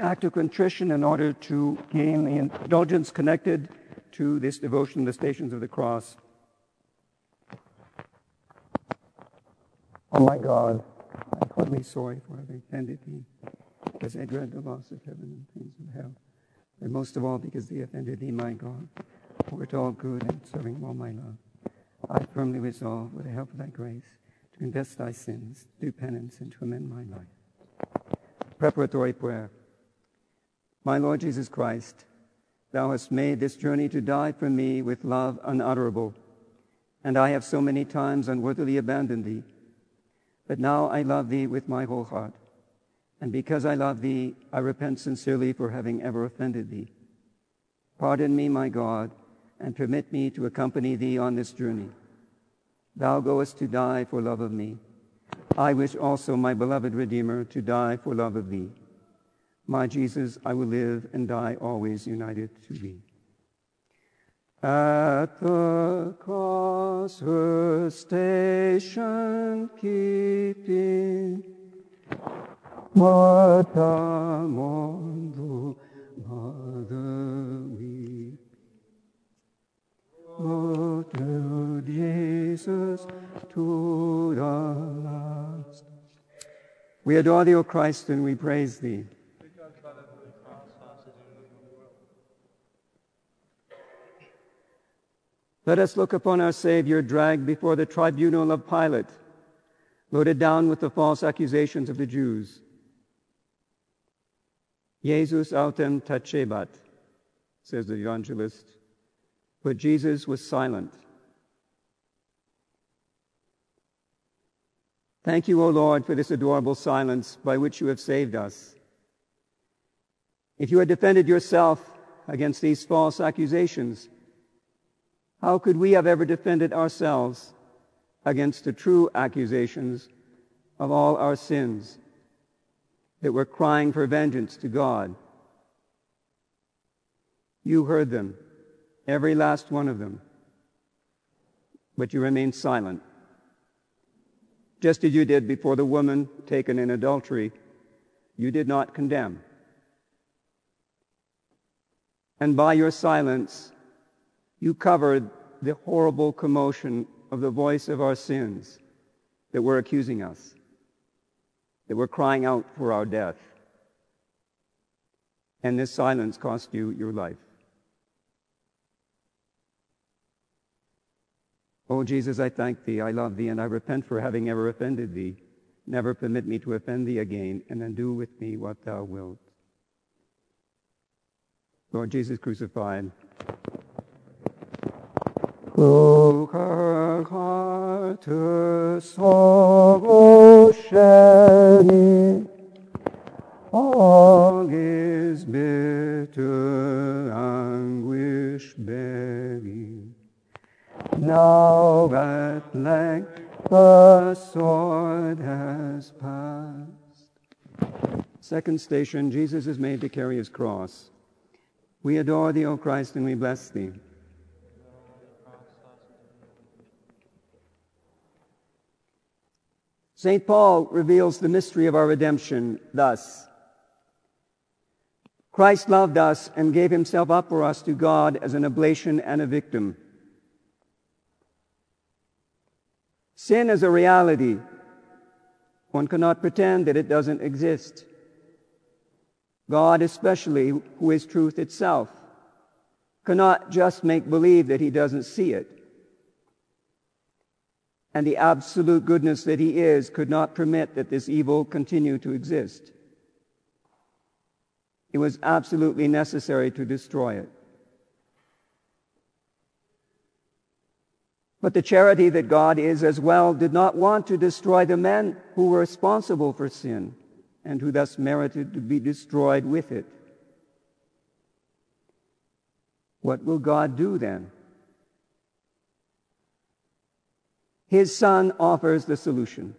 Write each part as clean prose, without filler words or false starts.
act of contrition in order to gain the indulgence connected to this devotion, the Stations of the Cross. Oh my God, I'm heartily sorry for having offended thee, because I dread the loss of heaven and things of hell, and most of all because they offended thee, my God, who art all good and serving all my love. I firmly resolve, with the help of thy grace, to confess thy sins, do penance, and to amend my life. Preparatory prayer. My Lord Jesus Christ, thou hast made this journey to die for me with love unutterable, and I have so many times unworthily abandoned thee. But now I love thee with my whole heart, and because I love thee, I repent sincerely for having ever offended thee. Pardon me, my God, and permit me to accompany thee on this journey. Thou goest to die for love of me. I wish also, my beloved Redeemer, to die for love of thee. My Jesus, I will live and die always united to thee. At the cross her station keeping, Martha mourned, the mother weep. Oh, to Jesus, to the last. We adore thee, O Christ, and we praise thee. Let us look upon our Savior dragged before the tribunal of Pilate, loaded down with the false accusations of the Jews. Jesus autem tacebat, says the evangelist, but Jesus was silent. Thank you, O Lord, for this adorable silence by which you have saved us. If you had defended yourself against these false accusations, how could we have ever defended ourselves against the true accusations of all our sins that were crying for vengeance to God? You heard them, every last one of them, but you remained silent. Just as you did before the woman taken in adultery, you did not condemn. And by your silence, you covered the horrible commotion of the voice of our sins that were accusing us, that were crying out for our death. And this silence cost you your life. Oh, Jesus, I thank thee, I love thee, and I repent for having ever offended thee. Never permit me to offend thee again, and then do with me what thou wilt. Lord Jesus crucified, through her heart her sorrow shedding, all his bitter anguish bearing. Now at length the sword has passed. Second station, Jesus is made to carry his cross. We adore thee, O Christ, and we bless thee. St. Paul reveals the mystery of our redemption thus. Christ loved us and gave himself up for us to God as an oblation and a victim. Sin is a reality. One cannot pretend that it doesn't exist. God, especially, who is truth itself, cannot just make believe that he doesn't see it. And the absolute goodness that he is could not permit that this evil continue to exist. It was absolutely necessary to destroy it. But the charity that God is as well did not want to destroy the men who were responsible for sin and who thus merited to be destroyed with it. What will God do then? His Son offers the solution.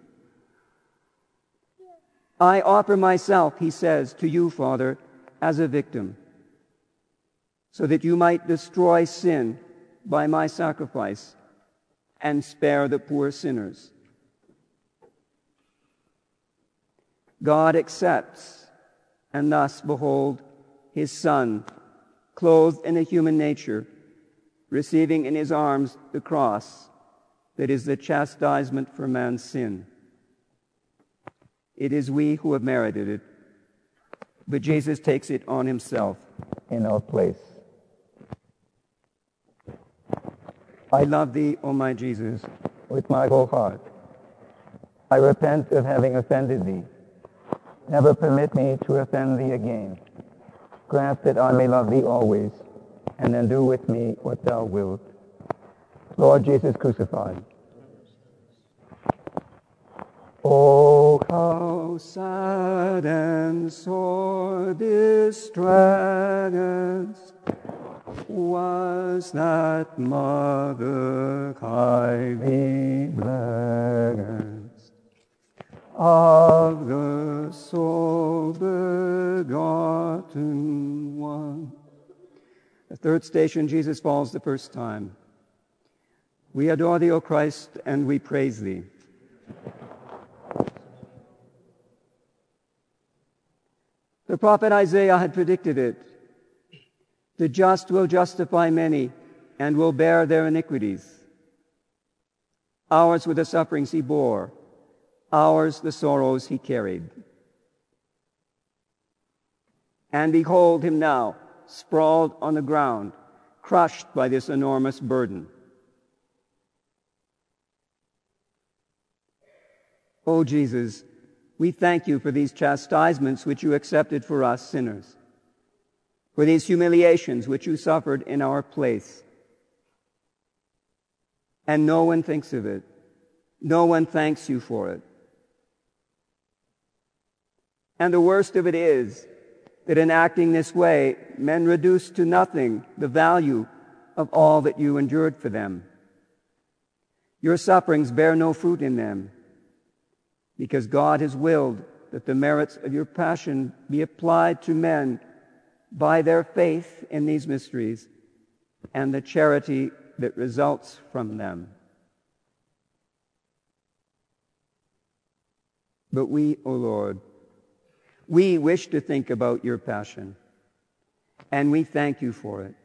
I offer myself, he says, to you, Father, as a victim, so that you might destroy sin by my sacrifice and spare the poor sinners. God accepts and thus behold his Son, clothed in a human nature, receiving in his arms the cross that is the chastisement for man's sin. It is we who have merited it, but Jesus takes it on himself in our place. I love thee, O my Jesus, with my whole heart. I repent of having offended thee. Never permit me to offend thee again. Grant that I may love thee always, and then do with me what thou wilt. Lord Jesus crucified. Oh, how sad and sore distressed was that mother highly blessed, of the sole begotten one. The third station, Jesus falls the first time. We adore thee, O Christ, and we praise thee. The prophet Isaiah had predicted it. The just will justify many and will bear their iniquities. Ours were the sufferings he bore. Ours the sorrows he carried. And behold him now, sprawled on the ground, crushed by this enormous burden. O Jesus, we thank you for these chastisements which you accepted for us sinners, for these humiliations which you suffered in our place. And no one thinks of it. No one thanks you for it. And the worst of it is that in acting this way, men reduce to nothing the value of all that you endured for them. Your sufferings bear no fruit in them, because God has willed that the merits of your passion be applied to men by their faith in these mysteries and the charity that results from them. But we, O Lord, we wish to think about your passion, and we thank you for it.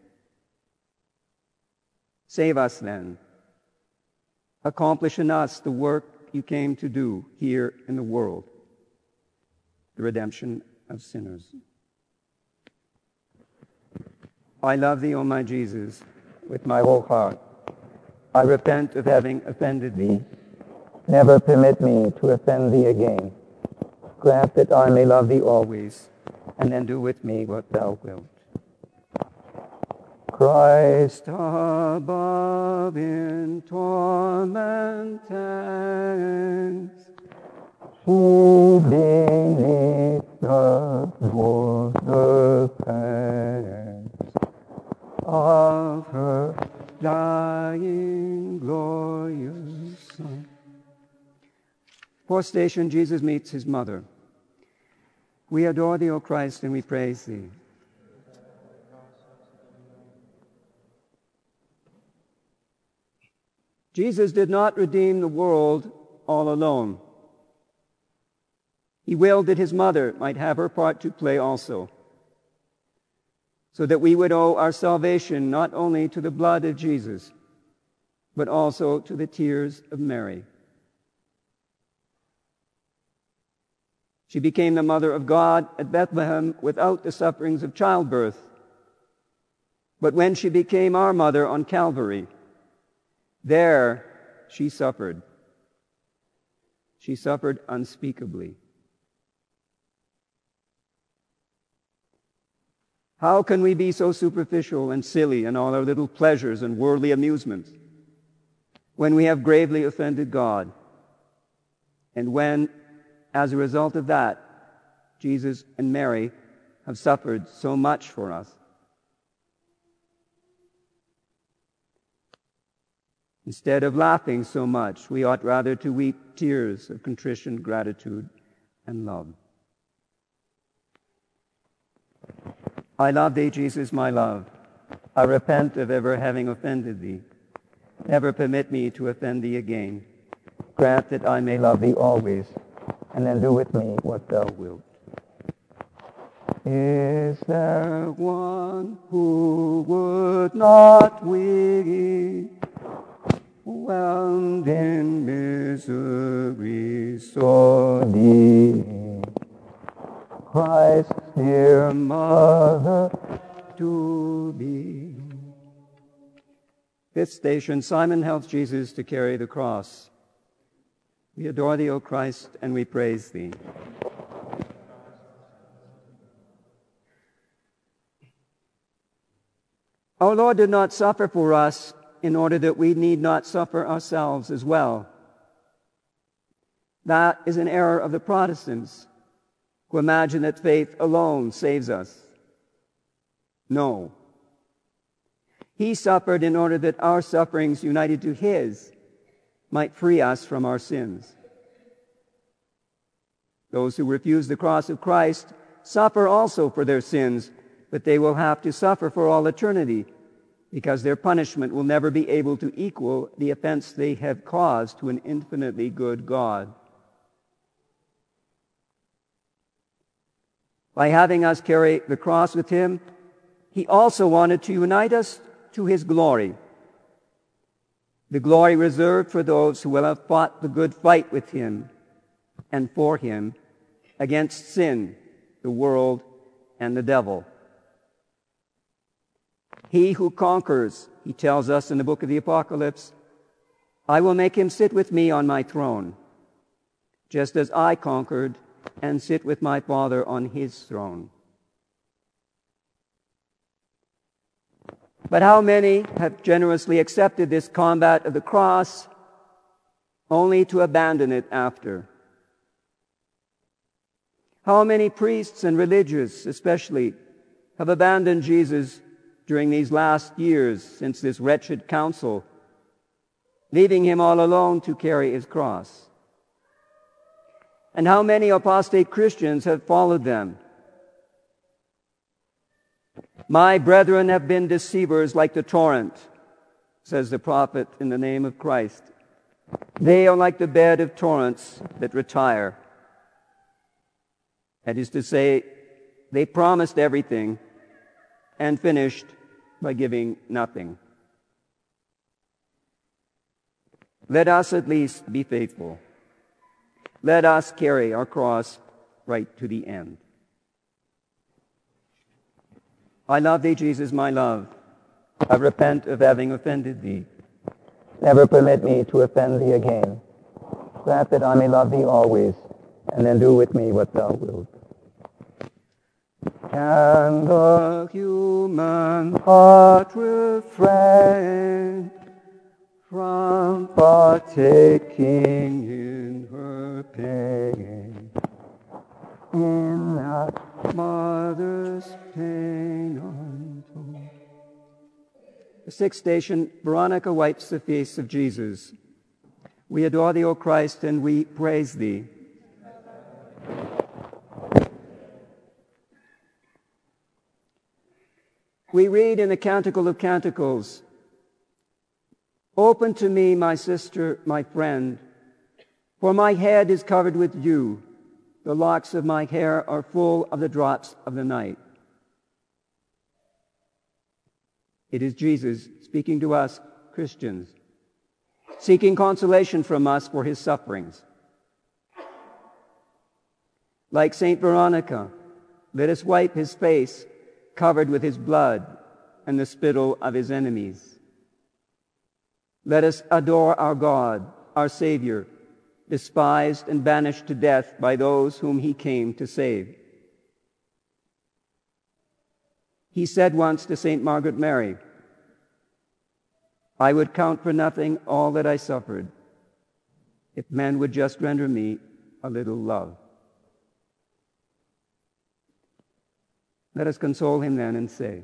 Save us then. Accomplish in us the work you came to do here in the world, the redemption of sinners. I love thee, O my Jesus, with my whole heart. I repent of having offended thee. Never permit me to offend thee again. Grant that I may love thee always, and then do with me what thou wilt. Christ above in torment hangs, she beneath the water pangs of her dying glorious Son. Fourth station, Jesus meets his mother. We adore thee, O Christ, and we praise thee. Jesus did not redeem the world all alone. He willed that his mother might have her part to play also, so that we would owe our salvation not only to the blood of Jesus, but also to the tears of Mary. She became the mother of God at Bethlehem without the sufferings of childbirth. But when she became our mother on Calvary, there she suffered. She suffered unspeakably. How can we be so superficial and silly in all our little pleasures and worldly amusements when we have gravely offended God, and when, as a result of that, Jesus and Mary have suffered so much for us? Instead of laughing so much, we ought rather to weep tears of contrition, gratitude, and love. I love thee, Jesus, my love. I repent of ever having offended thee. Never permit me to offend thee again. Grant that I may love thee always, and then do with me what thou wilt. Is there one who would not weep, whelmed in misery so deep? Christ's dear mother to be. Fifth station, Simon helps Jesus to carry the cross. We adore thee, O Christ, and we praise thee. Our Lord did not suffer for us in order that we need not suffer ourselves as well. That is an error of the Protestants, who imagine that faith alone saves us. No. He suffered in order that our sufferings united to his might free us from our sins. Those who refuse the cross of Christ suffer also for their sins, but they will have to suffer for all eternity, because their punishment will never be able to equal the offense they have caused to an infinitely good God. By having us carry the cross with him, he also wanted to unite us to his glory, the glory reserved for those who will have fought the good fight with him and for him against sin, the world, and the devil. He who conquers, he tells us in the book of the Apocalypse, I will make him sit with me on my throne, just as I conquered and sit with my Father on his throne. But how many have generously accepted this combat of the cross only to abandon it after? How many priests and religious, especially, have abandoned Jesus during these last years since this wretched council, leaving him all alone to carry his cross? And how many apostate Christians have followed them? My brethren have been deceivers like the torrent, says the prophet in the name of Christ. They are like the bed of torrents that retire. That is to say, they promised everything and finished by giving nothing. Let us at least be faithful. Let us carry our cross right to the end. I love thee, Jesus, my love. I repent of having offended thee. Never permit me to offend thee again. Grant that I may love thee always, and then do with me what thou wilt. Can the human heart refrain from partaking in her pain, in that mother's pain untold? The sixth station, Veronica wipes the face of Jesus. We adore thee, O Christ, and we praise thee. We read in the Canticle of Canticles, open to me, my sister, my friend, for my head is covered with dew. The locks of my hair are full of the drops of the night. It is Jesus speaking to us, Christians, seeking consolation from us for his sufferings. Like Saint Veronica, let us wipe his face covered with his blood and the spittle of his enemies. Let us adore our God, our Savior, despised and banished to death by those whom he came to save. He said once to St. Margaret Mary, I would count for nothing all that I suffered if men would just render me a little love. Let us console him then and say,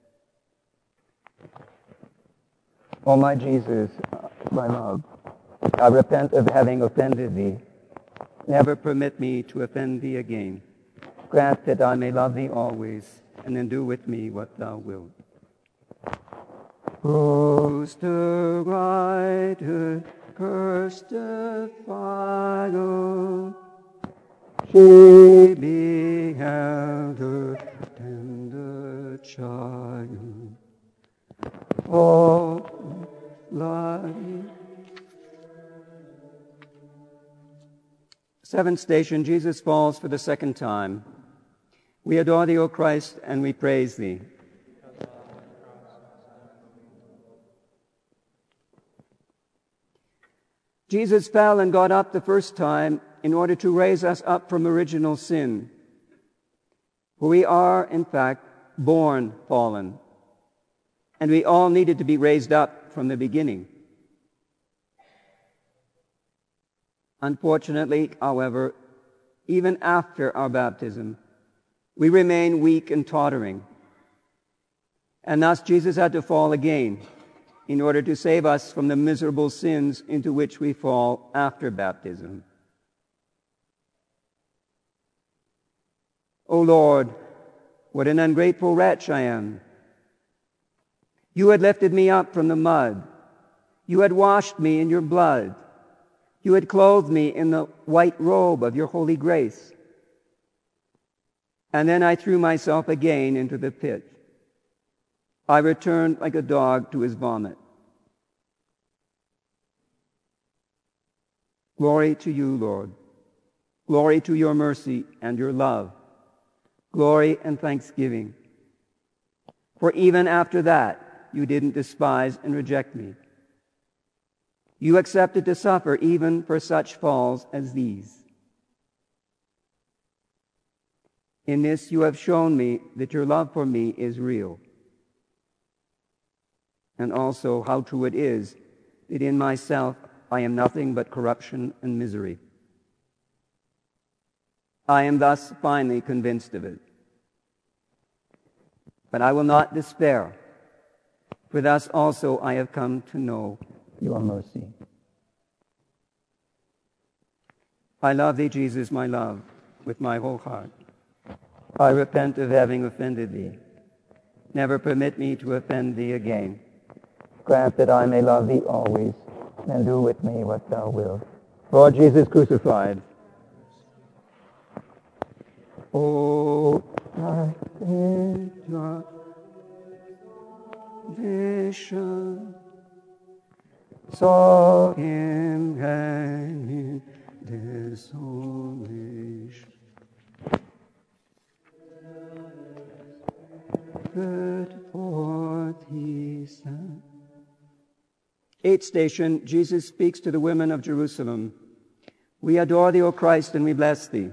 O my Jesus, my love, I repent of having offended thee. Never permit me to offend thee again. Grant that I may love thee always, and then do with me what thou wilt. Who's the writer, cursed the fire? She beheld her child. Oh, bloody. Seventh station, Jesus falls for the second time. We adore thee, O Christ, and we praise thee. Jesus fell and got up the first time in order to raise us up from original sin. For we are, in fact, born fallen, and we all needed to be raised up from the beginning. Unfortunately, however, even after our baptism, we remain weak and tottering. And thus Jesus had to fall again in order to save us from the miserable sins into which we fall after baptism. O Lord, what an ungrateful wretch I am. You had lifted me up from the mud. You had washed me in your blood. You had clothed me in the white robe of your holy grace. And then I threw myself again into the pit. I returned like a dog to his vomit. Glory to you, Lord. Glory to your mercy and your love. Glory and thanksgiving. For even after that, you didn't despise and reject me. You accepted to suffer even for such falls as these. In this you have shown me that your love for me is real, and also how true it is that in myself I am nothing but corruption and misery. I am thus finally convinced of it. But I will not despair, for thus also I have come to know your mercy. I love thee, Jesus, my love, with my whole heart. I repent of having offended thee. Never permit me to offend thee again. Grant that I may love thee always, and do with me what thou wilt. Lord Jesus crucified. Oh, thy vision saw him hanging desolation. Put forth his son. Eighth station, Jesus speaks to the women of Jerusalem. We adore thee, O Christ, and we bless thee.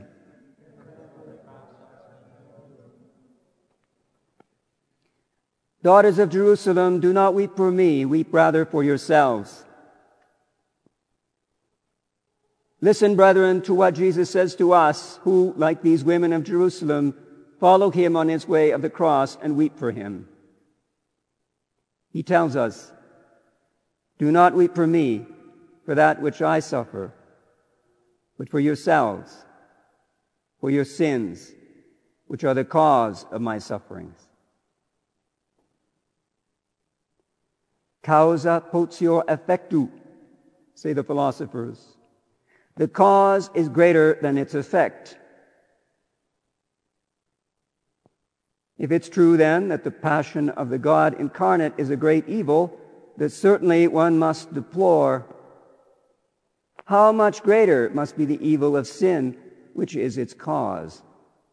Daughters of Jerusalem, do not weep for me, weep rather for yourselves. Listen, brethren, to what Jesus says to us, who, like these women of Jerusalem, follow him on his way of the cross and weep for him. He tells us, do not weep for me, for that which I suffer, but for yourselves, for your sins, which are the cause of my sufferings. Causa potior effectu, say the philosophers. The cause is greater than its effect. If it's true, then, that the passion of the God incarnate is a great evil that certainly one must deplore, how much greater must be the evil of sin, which is its cause?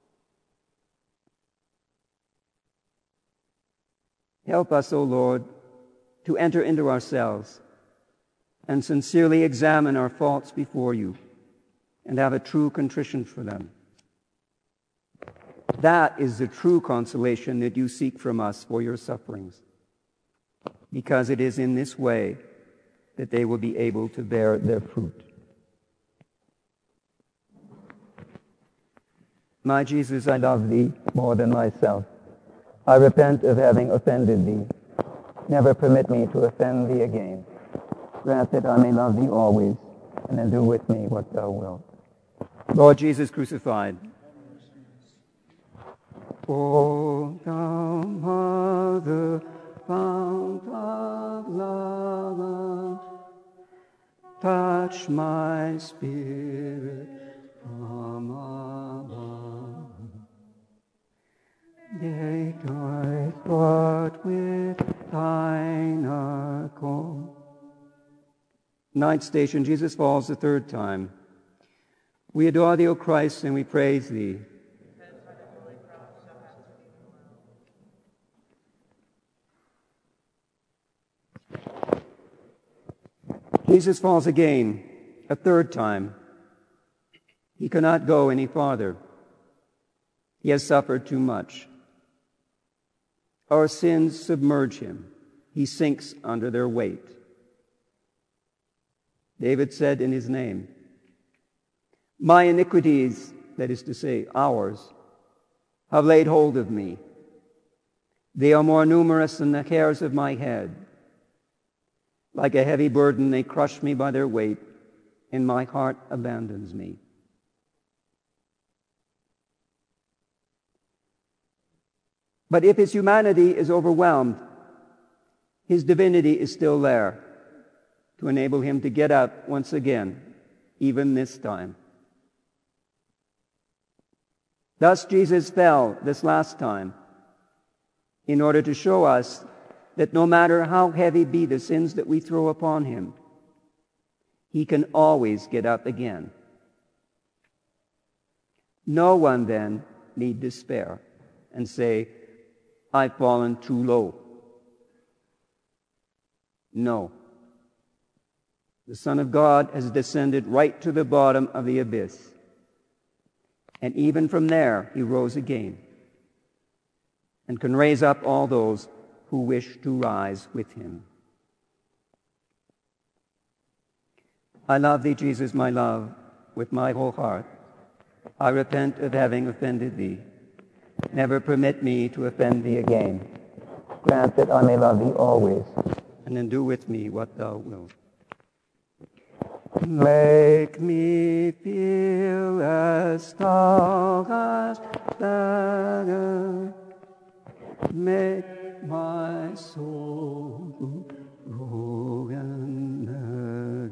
Help us, O Lord, to enter into ourselves and sincerely examine our faults before you and have a true contrition for them. That is the true consolation that you seek from us for your sufferings, because it is in this way that they will be able to bear their fruit. My Jesus, I love thee more than myself. I repent of having offended thee. Never permit me to offend thee again. Grant that I may love thee always, and then do with me what thou wilt. Lord Jesus crucified. O thou Mother, fount of love, touch my spirit from above. Make thy Ninth station, Jesus falls the third time. We adore thee, O Christ, and we praise thee. Jesus falls again, a third time. He cannot go any farther. He has suffered too much. Our sins submerge him. He sinks under their weight. David said in his name, my iniquities, that is to say, ours, have laid hold of me. They are more numerous than the hairs of my head. Like a heavy burden, they crush me by their weight, and my heart abandons me. But if his humanity is overwhelmed, his divinity is still there to enable him to get up once again, even this time. Thus Jesus fell this last time in order to show us that no matter how heavy be the sins that we throw upon him, he can always get up again. No one then need despair and say, I've fallen too low. No. The Son of God has descended right to the bottom of the abyss. And even from there, he rose again and can raise up all those who wish to rise with him. I love thee, Jesus, my love, with my whole heart. I repent of having offended thee. Never permit me to offend thee again. Grant that I may love thee always, and then do with me what thou wilt. Make me feel as thou hast done. Make my soul grow and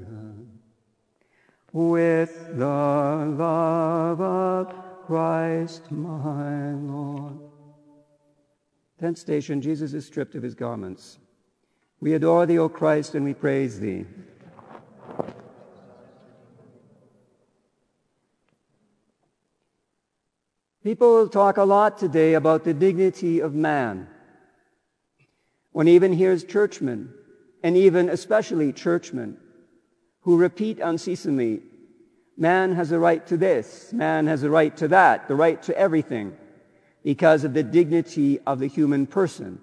with the love of Christ my Lord. 10th station, Jesus is stripped of his garments. We adore thee, O Christ, and we praise thee. People talk a lot today about the dignity of man. One even hears churchmen, and even especially churchmen, who repeat unceasingly, man has a right to this, man has a right to that, the right to everything, because of the dignity of the human person.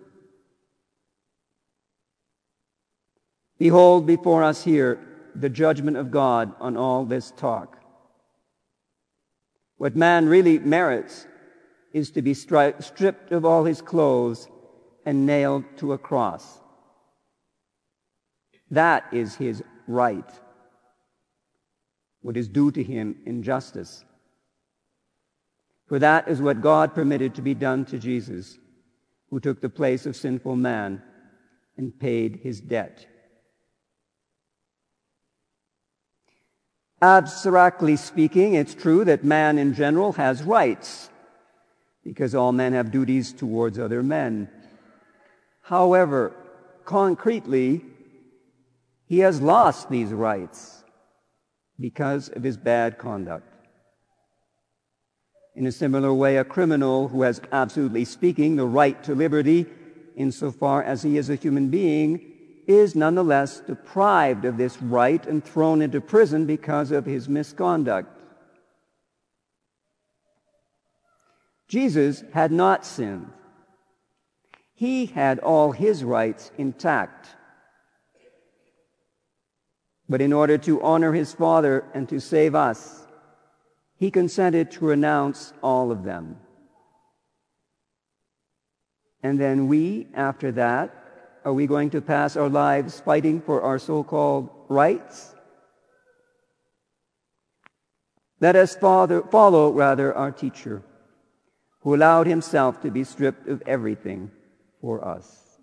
Behold before us here the judgment of God on all this talk. What man really merits is to be stripped of all his clothes and nailed to a cross. That is his right, what is due to him in justice. For that is what God permitted to be done to Jesus, who took the place of sinful man and paid his debt. Abstractly speaking, it's true that man in general has rights, because all men have duties towards other men. However, concretely, he has lost these rights because of his bad conduct. In a similar way, a criminal who has, absolutely speaking, the right to liberty insofar as he is a human being is nonetheless deprived of this right and thrown into prison because of his misconduct. Jesus had not sinned. He had all his rights intact. But in order to honor his Father and to save us, he consented to renounce all of them. And then we, after that, are we going to pass our lives fighting for our so-called rights? Let us follow our teacher, who allowed himself to be stripped of everything for us.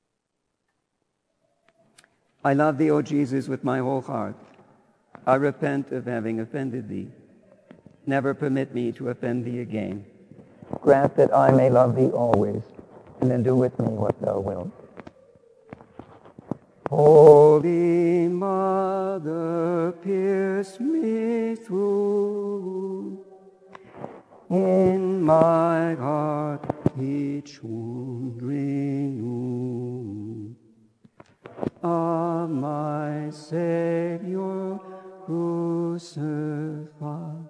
I love thee, O Jesus, with my whole heart. I repent of having offended thee. Never permit me to offend thee again. Grant that I may love thee always, and then do with me what thou wilt. Holy Mother, pierce me through. In my heart each wound renew. Of my Savior crucified.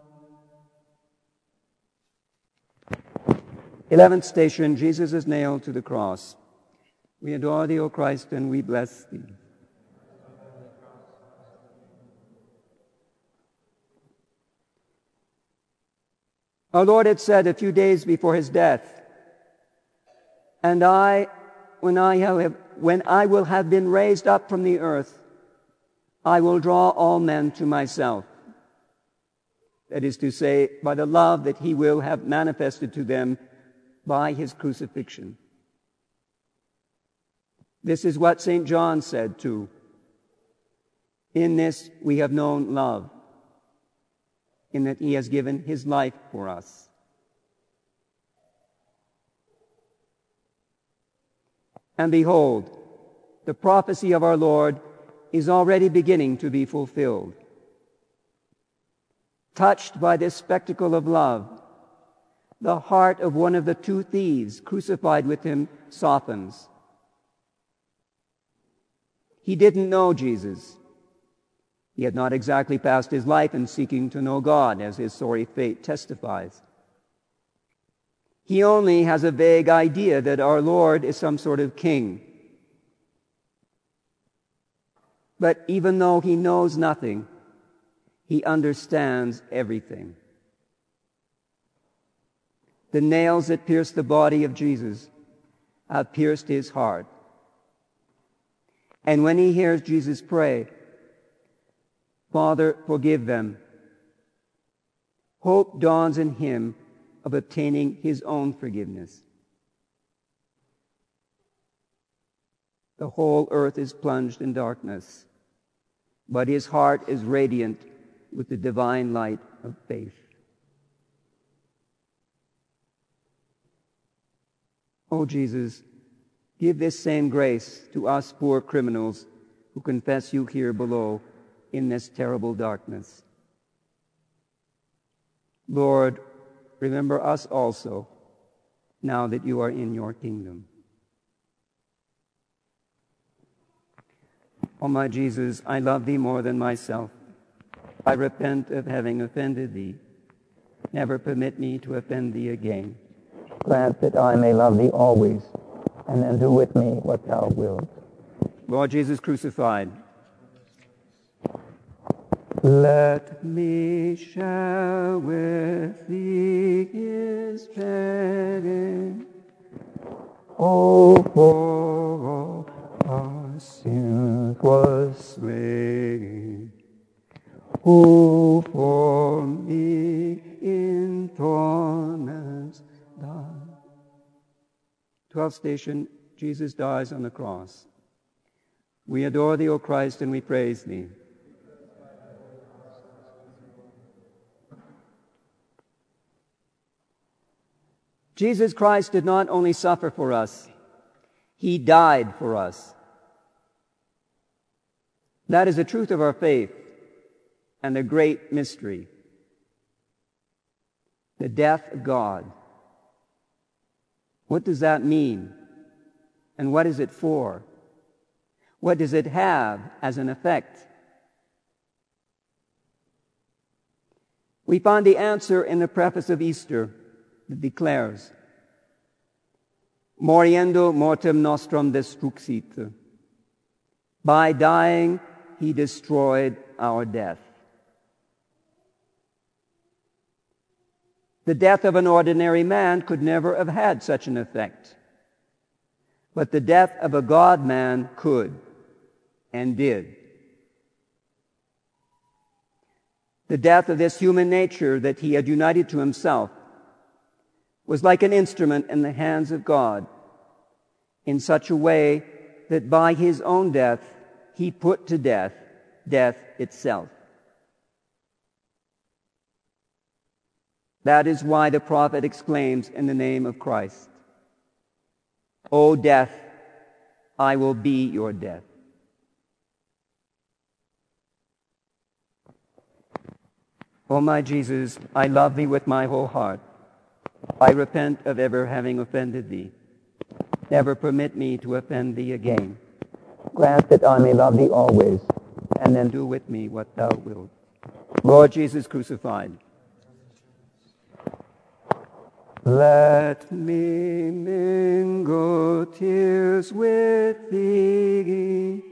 11th station, Jesus is nailed to the cross. We adore thee, O Christ, and we bless thee. Our Lord had said a few days before his death, and when I will have been raised up from the earth, I will draw all men to myself. That is to say, by the love that he will have manifested to them by his crucifixion. This is what St. John said too. In this we have known love, in that he has given his life for us. And behold, the prophecy of our Lord is already beginning to be fulfilled. Touched by this spectacle of love, the heart of one of the two thieves crucified with him softens. He didn't know Jesus. He had not exactly passed his life in seeking to know God, as his sorry fate testifies. He only has a vague idea that our Lord is some sort of king. But even though he knows nothing, he understands everything. The nails that pierced the body of Jesus have pierced his heart. And when he hears Jesus pray, Father, forgive them, hope dawns in him of obtaining his own forgiveness. The whole earth is plunged in darkness, but his heart is radiant with the divine light of faith. O Jesus, give this same grace to us poor criminals who confess you here below in this terrible darkness. Lord, remember us also, now that you are in your kingdom. O my Jesus, I love thee more than myself. I repent of having offended thee. Never permit me to offend thee again. Grant that I may love thee always, and then do with me what thou wilt. Lord Jesus crucified, let me share with thee his pain. Oh, for all our sins was slain, who for me in torments died. 12th station, Jesus dies on the cross. We adore thee, O Christ, and we praise thee. Jesus Christ did not only suffer for us, he died for us. That is the truth of our faith and a great mystery. The death of God. What does that mean? And what is it for? What does it have as an effect? We find the answer in the preface of Easter that declares, Moriendo mortem nostrum destruxit. By dying, he destroyed our death. The death of an ordinary man could never have had such an effect. But the death of a God-man could and did. The death of this human nature that he had united to himself was like an instrument in the hands of God in such a way that by his own death, he put to death death itself. That is why the prophet exclaims in the name of Christ, O death, I will be your death. O my Jesus, I love thee with my whole heart. I repent of ever having offended thee. Never permit me to offend thee again. Grant that I may love thee always, And then do with me what thou wilt. Lord Jesus crucified. Let me mingle tears with thee,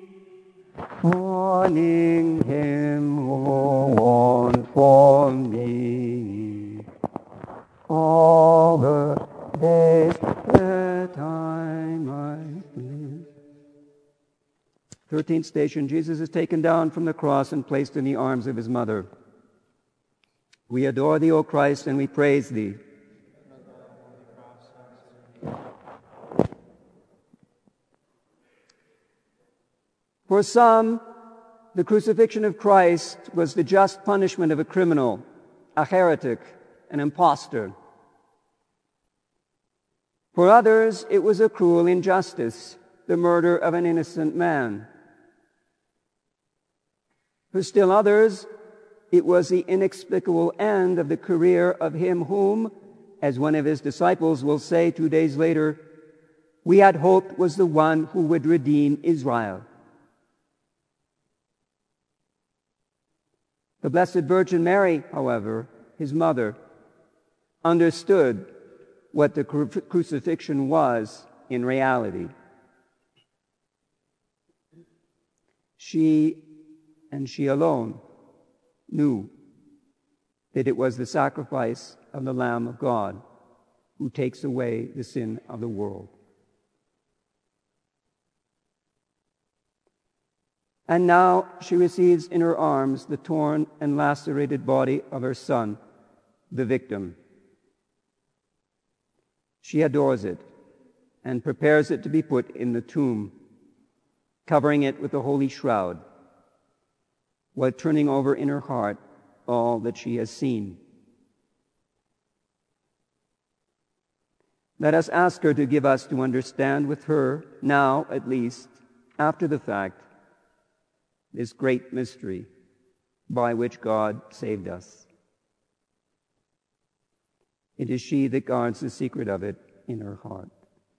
mourning him who mourned for me. All the days that I might live. 13th station, Jesus is taken down from the cross and placed in the arms of his mother. We adore thee, O Christ, and we praise thee. For some, the crucifixion of Christ was the just punishment of a criminal, a heretic, an impostor. For others, it was a cruel injustice, the murder of an innocent man. For still others, it was the inexplicable end of the career of him whom, as one of his disciples will say 2 days later, we had hoped was the one who would redeem Israel. The Blessed Virgin Mary, however, his mother, understood what the crucifixion was in reality. She, and she alone, knew that it was the sacrifice of the Lamb of God who takes away the sin of the world. And now she receives in her arms the torn and lacerated body of her son, the victim. She adores it and prepares it to be put in the tomb, covering it with the holy shroud, while turning over in her heart all that she has seen. Let us ask her to give us to understand with her, now at least, after the fact, this great mystery by which God saved us. It is she that guards the secret of it in her heart.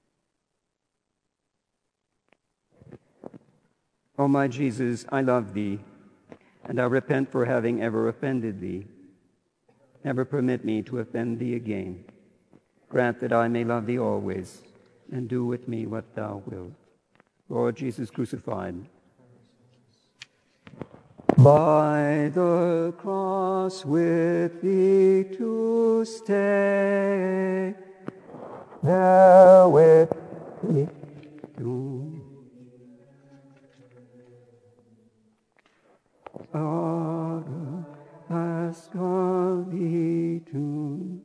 O my Jesus, I love thee, and I repent for having ever offended thee. Never permit me to offend thee again. Grant that I may love thee always, and do with me what thou wilt. Lord Jesus crucified. By the cross with thee to stay, there with thee to ask of thee to.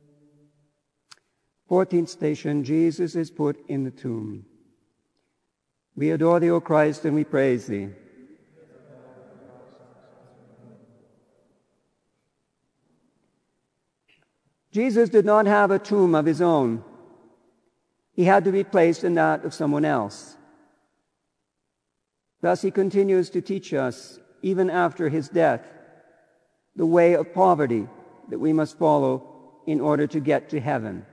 14th station, Jesus is put in the tomb. We adore thee, O Christ, and we praise thee. Jesus did not have a tomb of his own. He had to be placed in that of someone else. Thus he continues to teach us, even after his death, the way of poverty that we must follow in order to get to heaven.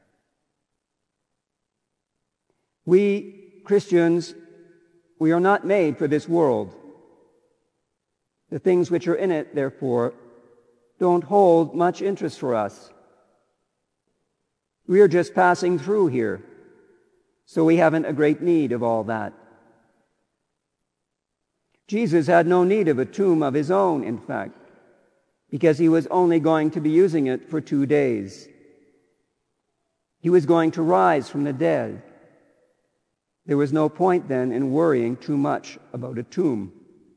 We, Christians, we are not made for this world. The things which are in it, therefore, don't hold much interest for us. We are just passing through here, so we haven't a great need of all that. Jesus had no need of a tomb of his own, in fact, because he was only going to be using it for 2 days. He was going to rise from the dead. There was no point then in worrying too much about a tomb.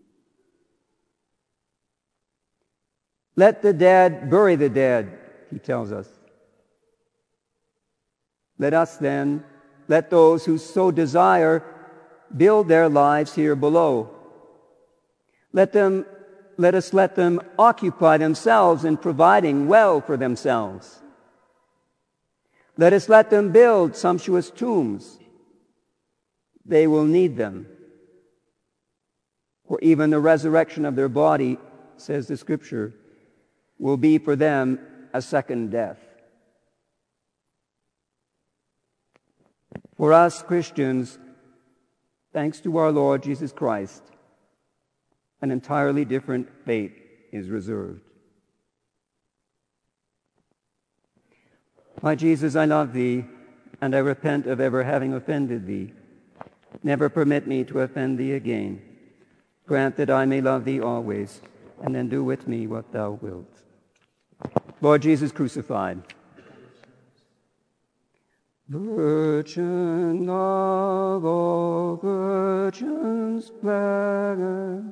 Let the dead bury the dead, he tells us. Let us then, let those who so desire build their lives here below. Let us let them occupy themselves in providing well for themselves. Let us let them build sumptuous tombs. They will need them. For even the resurrection of their body, says the Scripture, will be for them a second death. For us Christians, thanks to our Lord Jesus Christ, an entirely different fate is reserved. My Jesus, I love thee, and I repent of ever having offended thee. Never permit me to offend thee again. Grant that I may love thee always, and then do with me what thou wilt. Lord Jesus crucified. Virgin of all virgins fairest,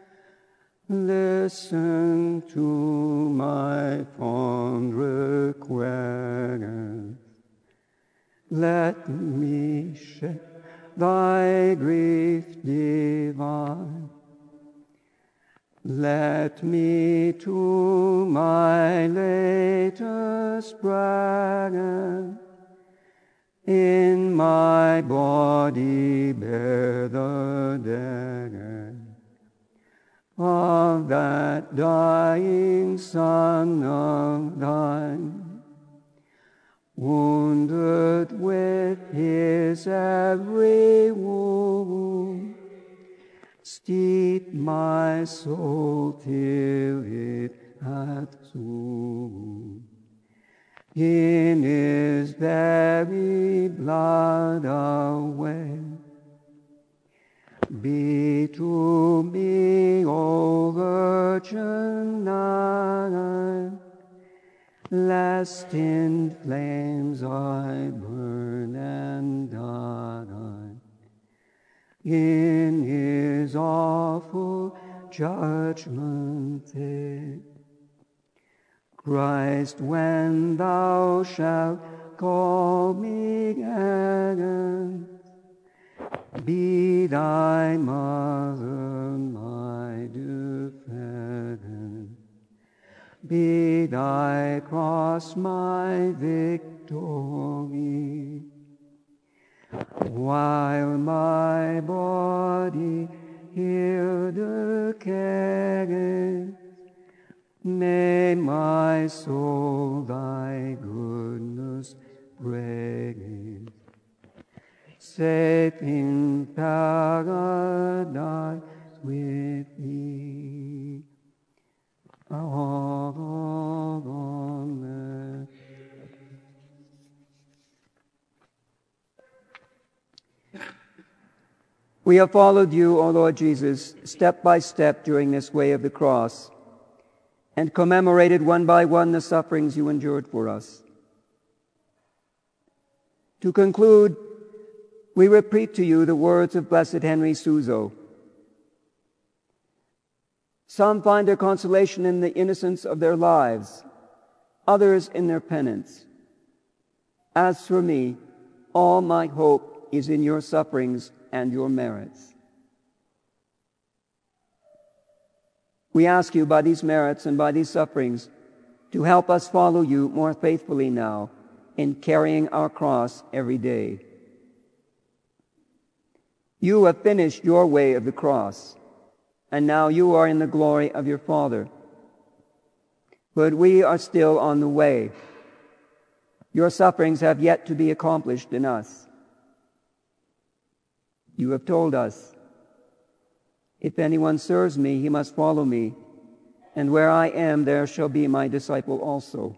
listen to my fond request. Let me share thy grief divine. Let me to my latest brag in my body bear the dagger of that dying Son of thine, wounded with his every wound. Steep my soul till it hath swooned in his very blood away. Be to me, O Virgin night, lest in flames I burn and die. In his awful judgment day, Christ, when thou shalt call me again, be thy mother my defendant, be thy cross my victory. While my body here decays, may my soul thy goodness praise. Safe in paradise with thee. Amen. We have followed you, O Lord Jesus, step by step during this way of the cross, and commemorated one by one the sufferings you endured for us. To conclude, we repeat to you the words of Blessed Henry Suso. Some find their consolation in the innocence of their lives, others in their penance. As for me, all my hope is in your sufferings and your merits. We ask you by these merits and by these sufferings to help us follow you more faithfully now in carrying our cross every day. You have finished your way of the cross, and now you are in the glory of your Father. But we are still on the way. Your sufferings have yet to be accomplished in us. You have told us, if anyone serves me, he must follow me, and where I am, there shall be my disciple also.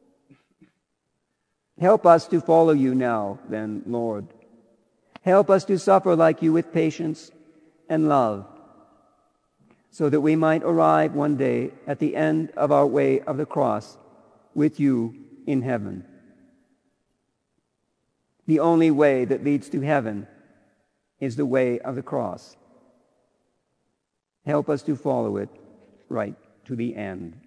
Help us to follow you now, then, Lord. Help us to suffer like you with patience and love, so that we might arrive one day at the end of our way of the cross with you in heaven. The only way that leads to heaven is the way of the cross. Help us to follow it right to the end.